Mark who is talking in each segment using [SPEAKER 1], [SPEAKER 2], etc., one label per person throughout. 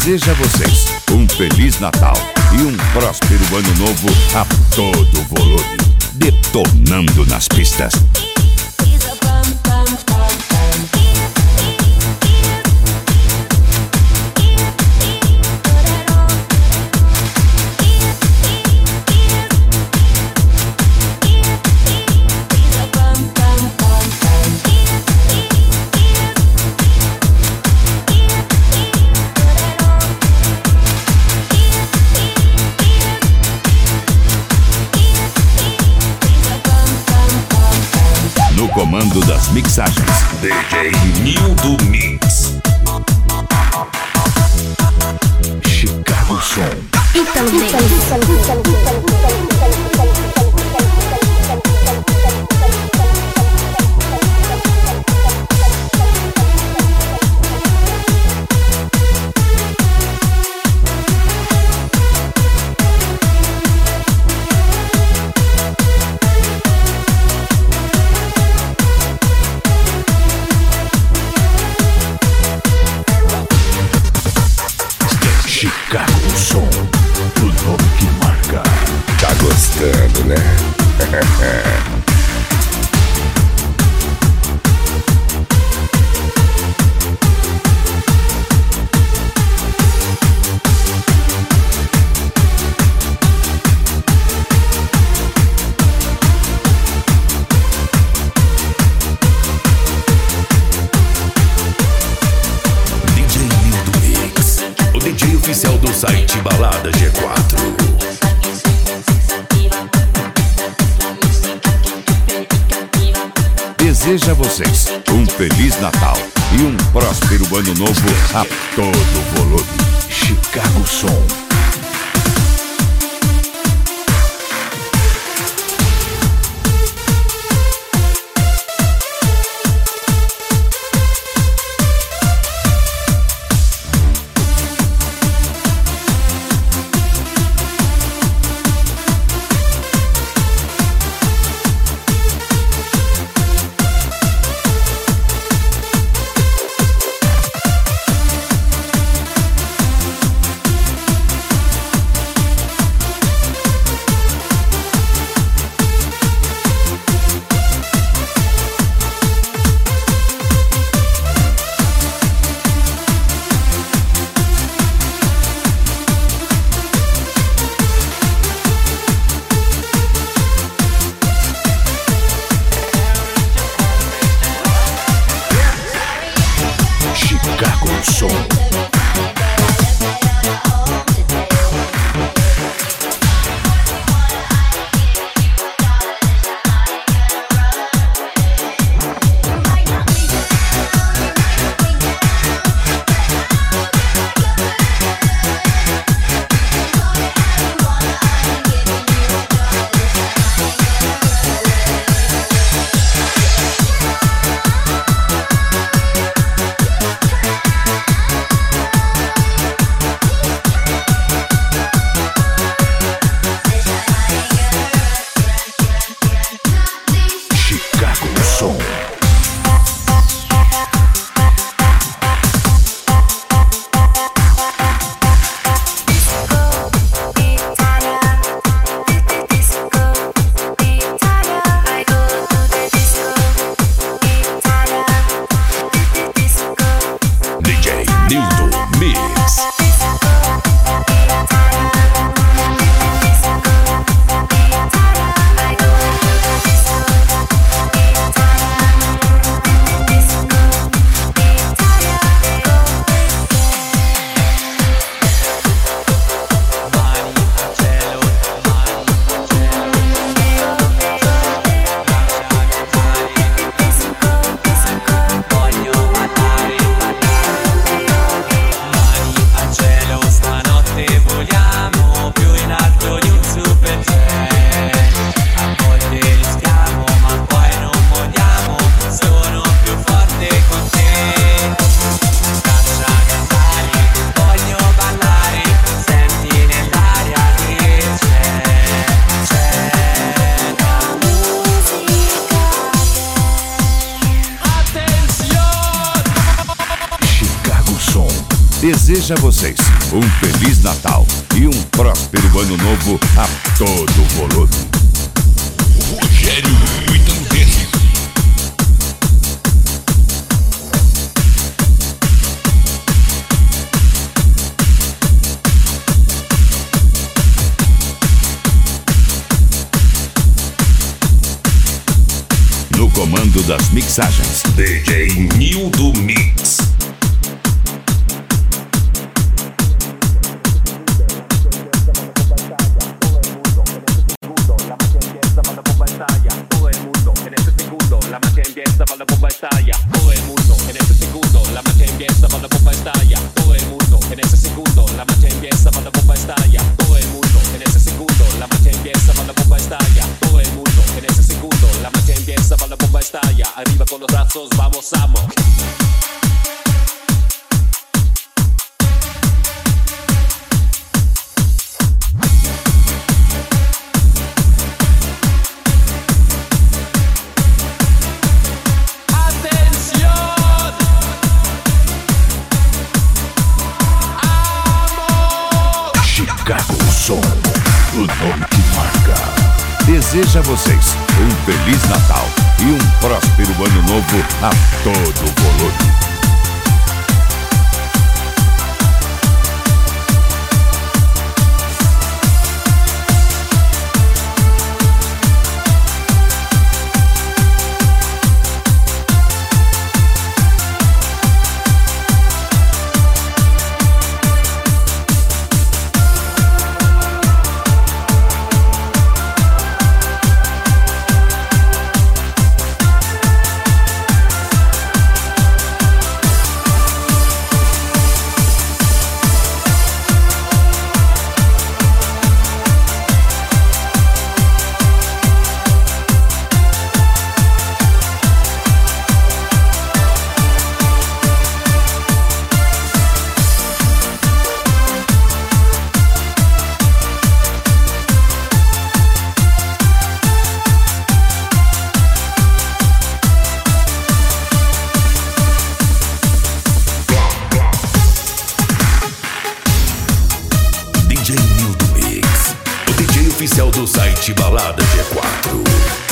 [SPEAKER 1] deseja a vocês um Feliz Natal e um próspero Ano Novo a todo volume, detonando nas pistas. No comando das mixagens, DJ Nildo Mix. Chicago Som. Chicago Som, o nome que marca.
[SPEAKER 2] Tá gostando, né?
[SPEAKER 1] DJ oficial do site Balada G4. Deseja a vocês um Feliz Natal e um próspero Ano Novo a todo volume. Chicago Som. deseja a vocês um Feliz Natal e um próspero Ano Novo a todo volume.
[SPEAKER 3] Rogério Itanguele.
[SPEAKER 1] No comando das mixagens,
[SPEAKER 3] DJ Nildo Mix.
[SPEAKER 4] Arriba con los brazos, vamos, vamos.
[SPEAKER 1] Chicago Som, o nome que marca. Deseja a vocês um Feliz Natal e um próspero Ano Novo a todo volume.
[SPEAKER 3] Oficial do site Balada G4.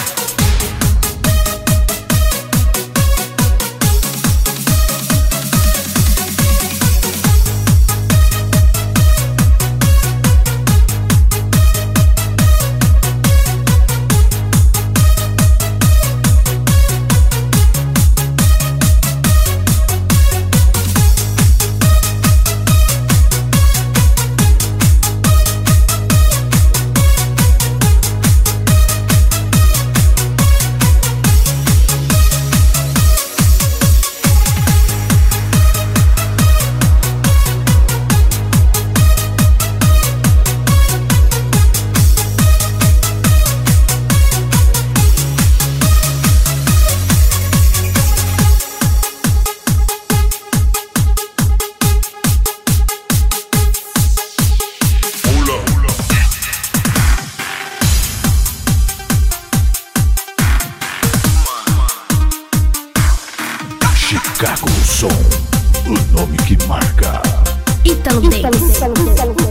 [SPEAKER 1] Chicago Som, o nome que marca.
[SPEAKER 5] Ítalo Dance.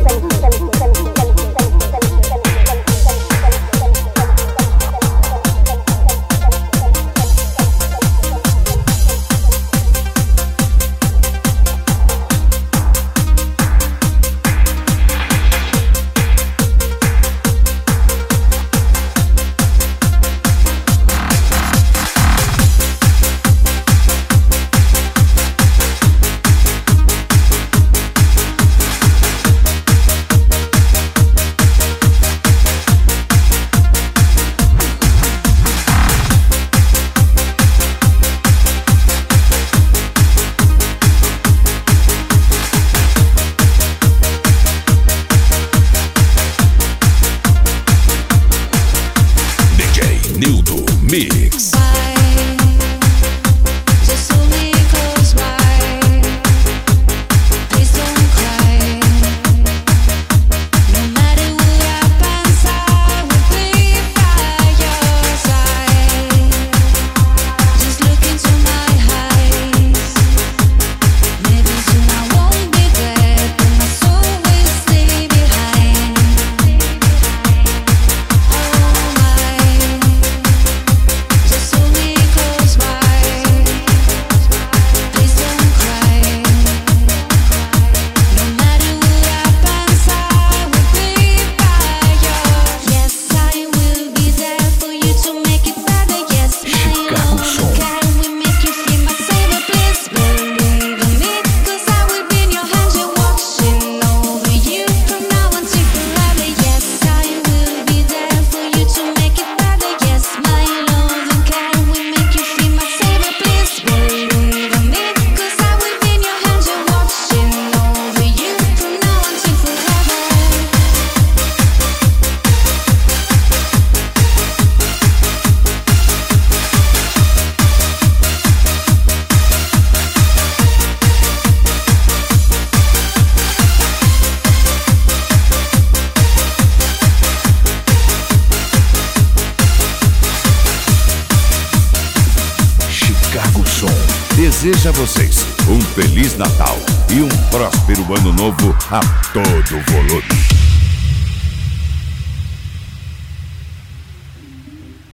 [SPEAKER 3] Nildo Mix.
[SPEAKER 6] Maybe soon I won't be there.
[SPEAKER 1] deseja a vocês um Feliz Natal e um próspero Ano Novo a todo volume.